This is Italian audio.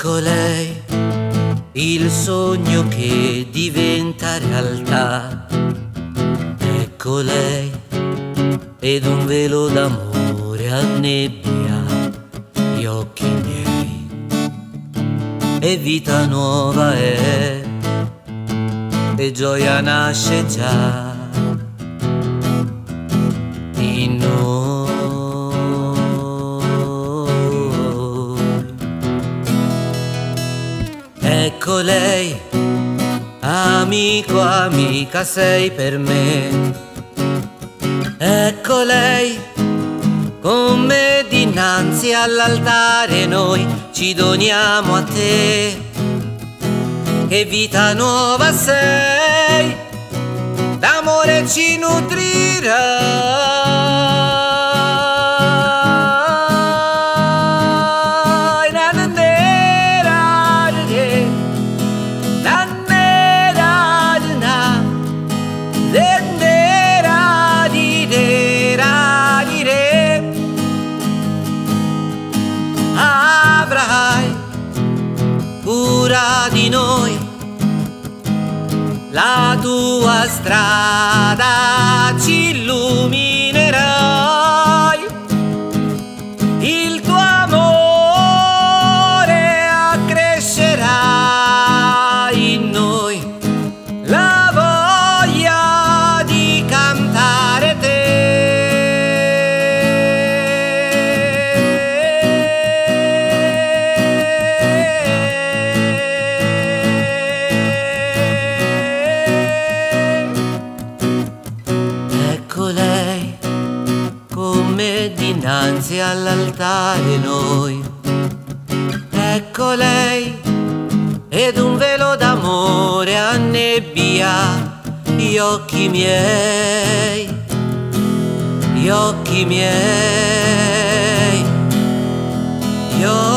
Ecco lei, il sogno che diventa realtà. Ecco lei, ed un velo d'amore annebbia gli occhi miei. E vita nuova è, e gioia nasce già in noi. Ecco lei, amico, amica sei per me. Ecco lei, con me dinanzi all'altare noi ci doniamo a te. Che vita nuova sei, d'amore ci nutrirai. Avrai cura di noi, la tua strada ci illuminerai, il tuo amore accrescerà in noi la voglia di cantare te. Ecco lei, con me dinanzi all'altare noi. Ecco lei, ed un velo d'amore annebbia gli occhi miei, gli occhi miei, gli occhi